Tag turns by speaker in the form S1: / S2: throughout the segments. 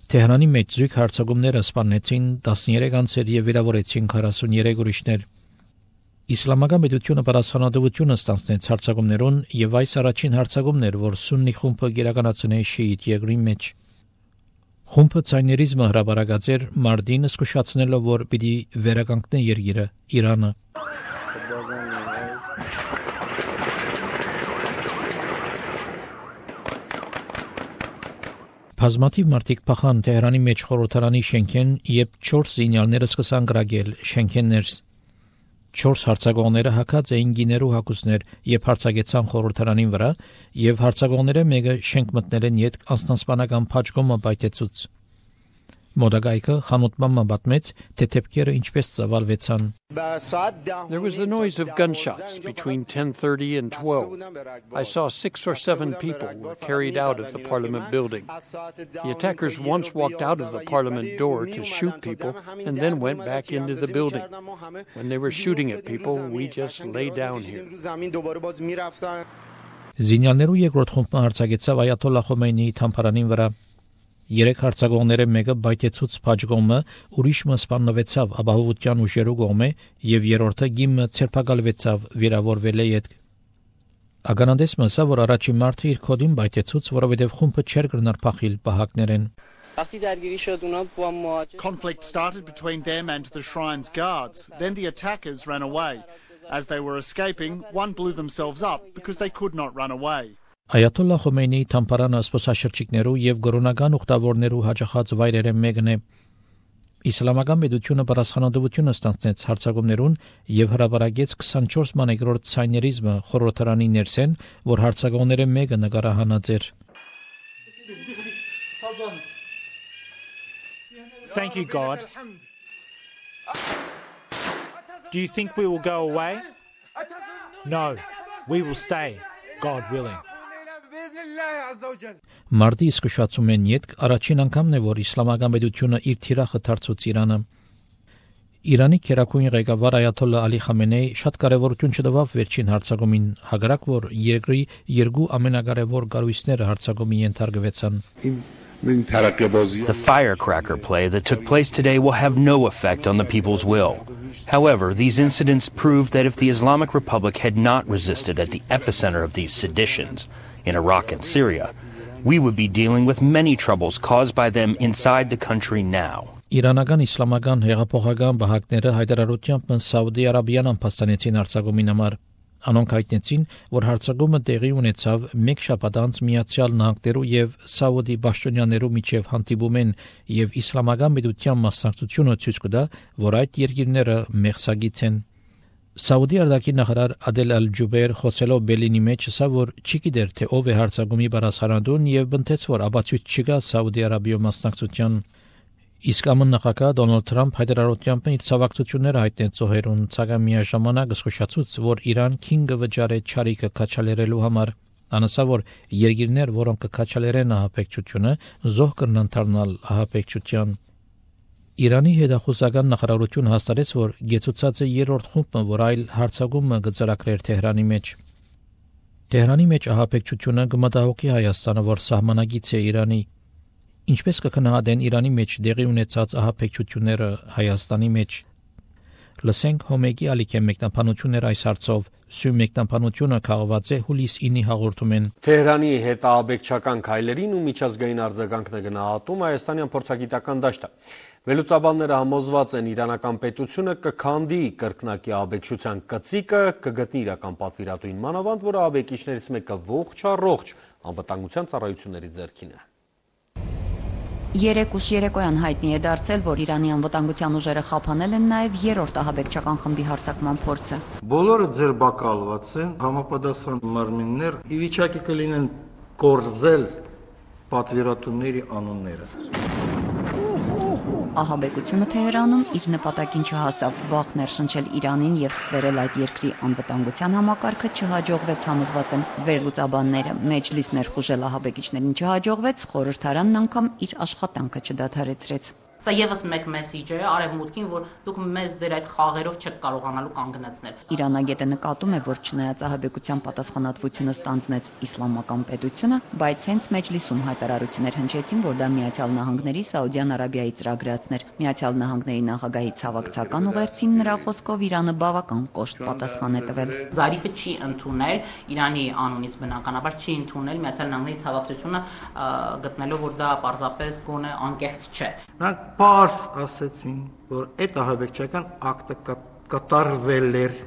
S1: Թեհրանի մեջ զույգ հարձակումները սպանեցին 13 անձեր եւ վիրավորեցին 43 ուրիշներ։ Իսլամական պետությունը պատասխանատվությունը ստանձնեց հարձակումներուն եւ այս առաջին հարձակումն էր, որ Սուննի խումբը իրականացնե շիիտ երկրի մեջ։ Խումբը ցայներիզմը հրաբարացած էր մարտին զսկուշացնելով, որ պիտի վերականգնե երկիրը Իրանը։ Բազմաթիվ մարդիկ փախան Թեհրանի մեջ խորհրդարանի շենքեն, երբ 4 զինյալները սկսան գրագել շենքեն ներս։ 4 հարձակողները հակած էին գիներու հակուսներ, երբ հարձակեցան խորհրդարանին վրա, եւ հարձակողները մեկը շենք մտնել են յետ անստանսպանական փաճկոմը բայտեցուց։ Մոդագայքը խանութմամը պատմեց, թե թեփքերը ինչպես ծավալվեցան։
S2: There was the noise of gunshots between 10:30 and 12. I saw 6 or 7 people were carried out of the Parliament building. The attackers once walked out of the Parliament door to shoot people and then went back into the building. When they were shooting at people, we just lay down here.
S1: Զինյալներու երկրորդ խումբը հարձակեցավ Այաթոլլա Խոմեյնիի թամփարանին վրա։ 3 հարձակողները մեկը բայտեցուց փաճկոմը, ուրիշը սպանվեցավ ապահովության ուժերու կողմէ եւ երրորդը գիմը ցերպակալվեցավ վիրավորվել է յետ։ Ագանադեսը ասա, որ առաջին մարդը իր կոդին բայտեցուց, որովհետեւ խումբը չէր գնար փախիլ պահակներեն։
S3: Conflict started between them and the shrine's guards. Then the attackers ran away. As they were escaping, one blew themselves up because they could not run away.
S1: Այաթոլլա Խոմեյնիի թամփարանը սպասաշրջիկներու եւ գորոնական ուխտավորներու հաջողած վայրերը մեկն է։ Իսլամական պետությունը պատասխանատվությունը ստանձնեց հարձակումներուն եւ հրաբարացեց 24 մանեգրորդ ցայներիզմը խորհրդարանի ներսեն, որ հարձակողները մեկը նկարահանած էր։
S4: Thank you, God. Do you think we will go away? No, we will stay, God willing.
S1: Մարտի սկսածում են յետ առաջին անգամն է, որ իսլամական պետությունը իր թիրախը դարձուց Իրանը։ Իրանի քերակույն ղեկավար Այաթոլլա Ալի Խամենեի շատ կարևորություն չտվավ վերջին հարձակումին, հակառակ որ երկրի երկու ամենակարևոր կառույցները հարձակումի ենթարկվեցան։
S5: The firecracker play that took place today will have no effect on the people's will. However, these incidents prove that if the Islamic Republic had not resisted at the epicenter of these seditions in Iraq and Syria, we would be dealing with many troubles caused by them inside the country now.
S1: Իրանական իսլամական հեղափոխական բահակները հայտարարությամբ Սաուդի Արաբիան ամփոստանեցին հարձակումին համար։ Անոնք հայտնեցին, որ հարձակումը տեղի ունեցավ մեկ շաբաթ անց Միացյալ Նահանգներու եւ Սաուդի պաշտոնյաներու միջև հանդիպումեն եւ իսլամական պետության մասնակցությունը ցույց կտա, որ այդ երկիրները մեղսագից են։ Սաուդի արտաքին նախարար Ադել Ալ-Ջուբեր խոսելով Բելինի մեջ ասա, որ չի գիտեր, թե ով է հարձակումի բարձրանալուն եւ բնթեց, որ ապացույց չկա Սաուդի Արաբիայի մասնակցության։ Իսկ ԱՄՆ նախագահ Դոնալդ Թրամփ հայտարարությամբ իր ցավակցությունները հայտնեց զոհերուն, սակայն միաժամանակ զսկուշացուց, որ Իրան քինգը վճարե չարիքը քաչալերելու համար։ Անասա, որ երկիրներ, որոնք կքաչալերեն ահաբեկչությունը, զոհ կրնան դառնալ ահաբեկչության։ Իրանի հետախուզական նախարարությունը հաստատեց, որ գեցուցած է երրորդ խումբը, որ այլ հարձակումը կծրագրեր Թեհրանի մեջ։ Թեհրանի մեջ ահաբեկչությունը կմտահոգի Հայաստանը, որ սահմանագից է Իրանի։ Ինչպես կքննադեն Իրանի մեջ դեղի ունեցած ահաբեկչությունները Հայաստանի մեջ։ Լսենք Հոմեգի Ալիքե մեկնաբանություններ այս հարցով։ Սույն մեկնաբանությունը քաղված է հուլիս 9-ի հաղորդումեն։
S6: Թեհրանի հետ ահաբեկչական քայլերին ու միջազգային արձագանքն է գնահատում հայաստանյան փորձագիտական դաշտը։ Վերլուծաբանները համոզված են իրանական պետությունը կքանդի կրկնակի ահաբեկչության կծիկը, կգտնի իրական պատվիրատուին մանավանդ, որ ահաբեկիչներից մեկը ողջ առողջ անվտանգության ծառայությունների ձեռքին է։
S7: Երեկ ուշ երեկոյան հայտնի է դարձել, որ Իրանի անվտանգության ուժերը խափանել են նաև երրորդ ահաբեկչական խմբի հարձակման փորձը։
S8: Բոլորը ձերբակալված են, համապատասխան մարմիններ ի վիճակի կլինեն կորզել պատվիրատուների անունները։
S7: Ահաբեկությունը Թեհրանում իր նպատակին չհասավ, վաղ ներշնչել Իրանին եւ ստվերել այդ երկրի անվտանգության համակարգը չհաջողվեց, համոզված են վերլուծաբանները։ Մեջլիս ներխուժել ահաբեկիչներին չհաջողվեց, խորհրդարանն անգամ իր աշխատանքը չդադարեցրեց։
S9: Սա եւս մեկ մեսիջ է արևմուտքին, որ դուք մեզ ձեր այդ խաղերով չեք կարողանալու կանգնեցնել։
S7: Իրանագետը նկատում է, որ չնայած ահաբեկության պատասխանատվությունը ստանձնեց իսլամական պետությունը, բայց հենց Մեջլիսում հայտարարություններ հնչեցին, որ դա Միացյալ Նահանգների Սաուդյան Արաբիայի ծրագրածն էր։ Միացյալ Նահանգների նախագահի ցավակցական ուղերձին նրա խոսքով Իրանը բավական կոշտ պատասխան է տվել։
S9: Զարիֆը չի ընդունել Իրանի անունից բնականաբար չի ընդունել Միացյալ Նահանգների ցավակցությունը, գտնելով որ դա պարզապես գոնե անկեղծ չէ։
S8: Նրանք պարզ ասեցին, որ այդ ահաբեկչական ակտը կատարվել էր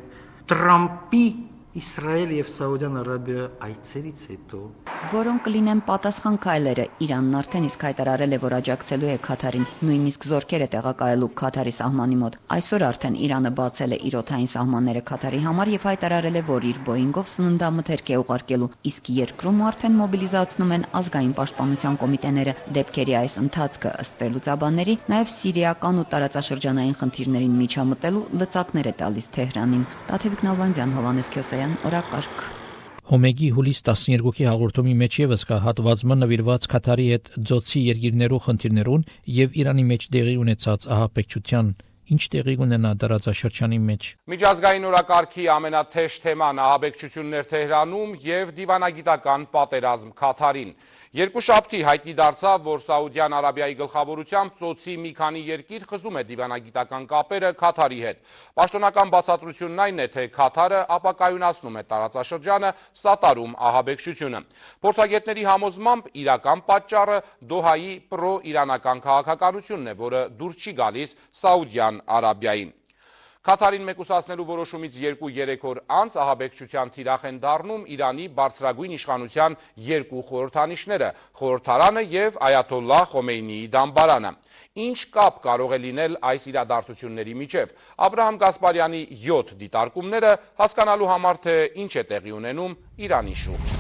S8: Տրամպի Իսրայել եւ Սաուդյան Արաբիա այցերից հետո,
S7: որոնք կլինեն պատասխան քայլերը։ Իրանն արդեն իսկ հայտարարել է, որ աջակցելու է Քաթարին, նույնիսկ զորքեր է տեղակայելու Քաթարի սահմանի մոտ։ Այսօր արդեն Իրանը բացել է իր օդային սահմանները Քաթարի համար եւ հայտարարել է, որ իր Boeing-ով սննդամթերք է ուղարկելու, իսկ երկրում արդեն մոբիլիզացնում են ազգային պաշտպանության կոմիտեները։ Դեպքերի այս ընթացքը ըստ վերլուծաբանների նաեւ սիրիական ու տարածաշրջանային խնդիրներին միջամտելու լծակներ է տալիս Թեհրանին։ Տաթևիկ Նալբանդյան, Հովհաննես Քյոսայան, օրակարգ։
S1: Հոմեգի հուլիս 12-ի հաղորդումի մեջ եւս կա հատվածը նվիրված Քաթարի հետ ձոցի երկիրներու խնդիրներուն եւ Իրանի մեջ տեղի ունեցած ահաբեկչության ինչ տեղի ունենա տարածաշրջանի մեջ։
S10: Միջազգային օրակարգի ամենաթեժ թեման ահաբեկչություններ Թեհրանում եւ դիվանագիտական պատերազմ Քաթարին։ Երկուշաբթի հայտնի դարձավ, որ Սաուդյան Արաբիայի գլխավորությամբ ծոցի մի քանի երկիր խզում է դիվանագիտական կապերը Քաթարի հետ։ Պաշտոնական բացատրությունն այն է, թե Քաթարը ապակայունացնում է տարածաշրջանը, սատարում ահաբեկչությունը։ Փորձագետների համոզմամբ իրական պատճառը Դոհայի պրո-իրանական քաղաքականությունն է, որը դուր չի գալիս Սաուդյան Արաբիային։ Քաթարին մեկուսացնելու որոշումից 2-3 օր անց ահաբեկչության թիրախ են դառնում Իրանի բարձրագույն իշխանության երկու խորհրդանիշները՝ խորհրդարանը եւ Այաթոլլահ Խոմեյնիի դամբարանը։ Ինչ կապ կարող է լինել այս իրադարձությունների միջև։ Աբրահամ Գասպարյանի 7 դիտարկումները հասկանալու համար, թե ինչ է տեղի ունենում Իրանի շուրջ։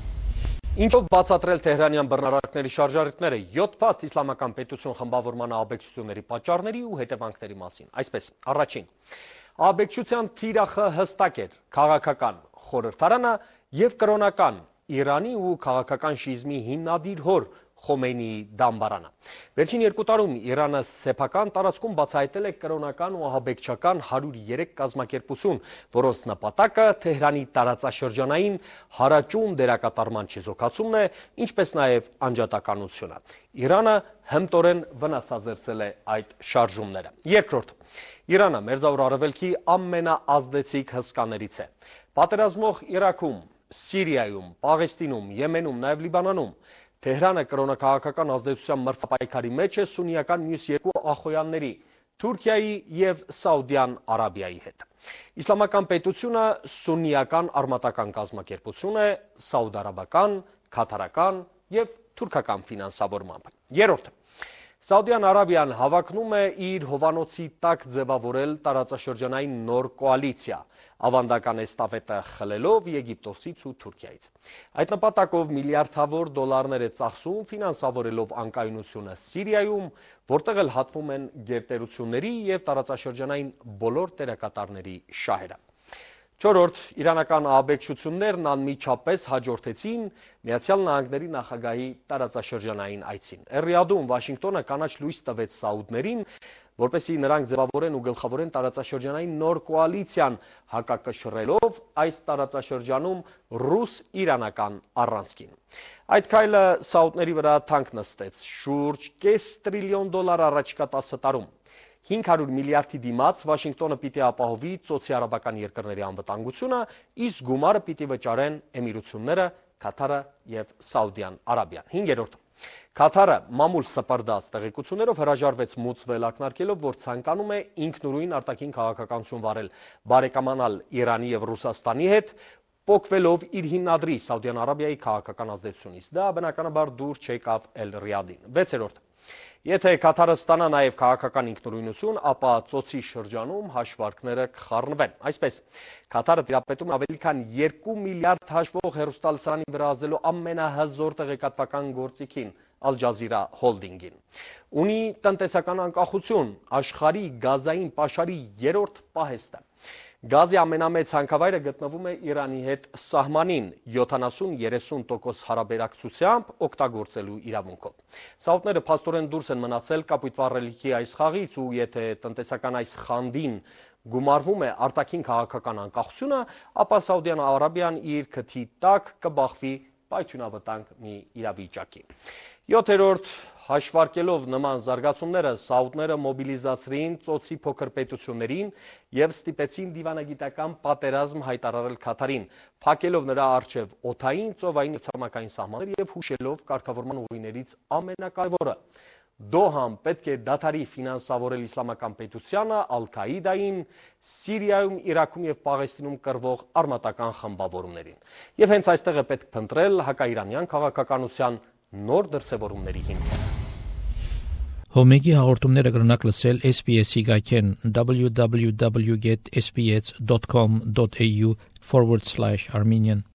S6: Ինչով բացատրել Թեհրանյան բռնարարքների շարժառիթները 7 փաստ իսլամական պետություն խմբավորման ահաբեկչությունների պատճառների ու հետևանքների մասին։ Այսպես, առաջին, ահաբեկչության թիրախը հստակ էր քաղաքական խորհրդարանը եւ կրոնական Իրանի ու քաղաքական շիզմի հիմնադիր հոր Խոմեյնիի դամբարանը։ Վերջին 2 տարում Իրանը սեփական տարածքում բացահայտել է կրոնական ու ահաբեկչական 103 կազմակերպություն, որոնց նպատակը Թեհրանի տարածաշրջանային հարաճուն դերակատարման չեզոքացումն է, ինչպես նաև անջատականությունը։ Իրանը հմտորեն վնասազերծել է այդ շարժումները։ Երկրորդ, Իրանը Մերձավոր Արևելքի ամենաազդեցիկ հսկաներից է։ Պատերազմող Իրաքում, Սիրիայում, Պաղեստինում, Եմենում, նաև Լիբանանում Թեհրանը կրոնաքաղաքական ազդեցության մրցապայքարի մեջ է սուննիական մյուս երկու ախոյանների՝ Թուրքիայի եւ Սաուդյան Արաբիայի հետ։ Իսլամական պետությունը սուննիական արմատական կազմակերպություն է սաուդարաբական, քաթարական եւ թուրքական ֆինանսավորմամբ։ Երրորդ, Սաուդյան Արաբիան հավակնում է իր հովանոցի տակ ձևավորել տարածաշրջանային նոր կոալիցիա, ավանդական էստաֆետը խլելով Եգիպտոսից ու Թուրքիայից։ Այդ նպատակով միլիարդավոր դոլարներ է ծախսում ֆինանսավորելով անկայունությունը Սիրիայում, որտեղ էլ հատվում են գերտերությունների եւ տարածաշրջանային բոլոր դերակատարների շահերը։ Չորրորդ, իրանական ահաբեկչություններն անմիջապես հաջորդեցին Միացյալ Նահանգների նախագահի տարածաշրջանային այցին։ Ռիադում Վաշինգտոնը կանաչ լույս տվեց սաուդներին, որպեսզի նրանք ձևավորեն ու գլխավորեն տարածաշրջանային նոր կոալիցիան, հակակշռելով այս տարածաշրջանում ռուս-իրանական առանցքին։ Այդ քայլը սաուդների վրա թանկ նստեց շուրջ կես տրիլիոն դոլար առաջիկա 10 տարում։ 500 միլիարդի դիմաց Վաշինգտոնը պիտի ապահովի ծոցի արաբական երկրների անվտանգությունը, իսկ գումարը պիտի վճարեն Էմիրությունները, Քաթարը եւ Սաուդյան Արաբիան։ 5-րդ, Քաթարը մամուլ սպրդած տեղեկություններով հրաժարվեց մուծվել ակնարկելով, որ ցանկանում է ինքնուրույն արտաքին քաղաքականություն վարել, բարեկամանալ Իրանի եւ Ռուսաստանի հետ, պոկվելով իր հիմնադրի Սաուդյան Արաբիայի քաղաքական ազդեցությունից։ Դա բնականաբար դուր չեկավ Ռիադին։ 6-րդ, Եթե Քաթարը ստանա նաև քաղաքական ինքնուրույնություն, ապա ծոցի շրջանում հաշվարկները կխառնվեն։ Այսպես, Քաթարը տիրապետում ավելի քան 2 միլիարդ հաշվող հեռուստալսարանի վրա ազդելու ամենահզոր տեղեկատվական գործիքին՝ Al Jazeera Holding-ին։ Ունի տնտեսական անկախություն, աշխարհի գազային պաշարի 3-րդ պահեստը։ Գազի ամենամեծ հանքավայրը գտնվում է Իրանի հետ սահմանին 70-30% հարաբերակցությամբ օգտագործելու իրավունքով։ Սաուդները փաստորեն դուրս են մնացել կապույտ վառելիքի այս խաղից ու եթե տնտեսական այս խանդին գումարվում է արտաքին քաղաքական անկախությունը, ապա Սաուդյան Արաբիան իր քթի տակ կբախվի պայթյունավտանգ մի իրավիճակի։ 7-րդ հաշվարկելով նման զարգացումները սաուդները մոբիլիզացրին ծոցի փոքր պետություններին եւ ստիպեցին դիվանագիտական պատերազմ հայտարարել Քաթարին, փակելով նրա առջև օդային, ծովային եւ ցամաքային սահմաններ եւ հուշելով կարգավորման ուղիներից ամենակարևորը։ Դոհան պետք է դադարի ֆինանսավորել իսլամական պետությանը, Ալ-Քաիդային, Սիրիայում, Իրաքում եւ Պաղեստինում կռվող արմատական խմբավորումներին։ Եվ հենց այստեղ է պետք փնտրել հակաիրանյան քաղաքականության նոր դրսևորումների հիմքը։
S1: Հոմեգի հաղորդումները կրնակ լսել SPS-ի գայքեն www.sbs.com.au/Armenian